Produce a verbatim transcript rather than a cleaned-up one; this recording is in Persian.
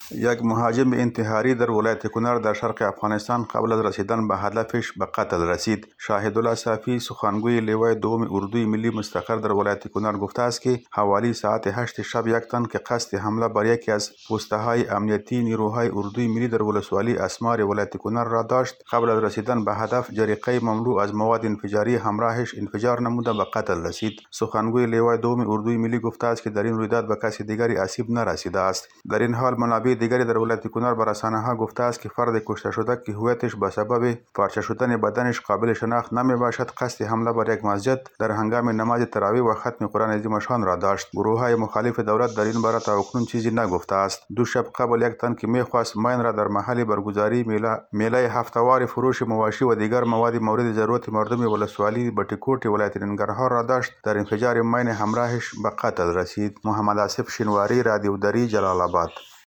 یک مهاجم انتحاری در ولایت کنر در شرق افغانستان قبل از رسیدن به هدفش به قتل رسید. شاهدالله صافی سخنگوی لوای دوم اردوی ملی مستقر در ولایت کنر گفته است که حوالی ساعت هشت شب یک تن که قصد حمله بر یکی از پوسته‌های امنیتی نیروهای اردوی ملی در ولسوالی اسمار ولایت کنر را داشت. قبل از رسیدن به هدف جریقه مملو از مواد انفجاری همراهش انفجار نموده به قتل رسید. سخنگوی لوای دوم اردوی ملی گفته است که در این رویداد به کسی دیگری آسیب نرسیده است. در این حال منابع دیگری در ولایت کنر به رسانه‌ها گفته است که فرد کشته شده که هویتش به سبب پارچه شدن بدنش قابل شناخت نمی باشد قصد حمله بر یک مسجد در هنگام نماز تراویح و ختم قرآن عظیم شان را داشت. گروه‌های مخالف دولت در این باره تا اکنون چیزی نگفته است. دو شب قبل یک تن که می‌خواست ماین را در محل برگزاری میله میله هفته‌وار فروش مواشی و دیگر مواد مورد ضرورت مردم ولسوالی بټیکوټ ولایت ننګرهار را داشت در انفجار ماین همراهش به قتل رسید. محمد آصف شینواری، رادیو دری، جلال آباد.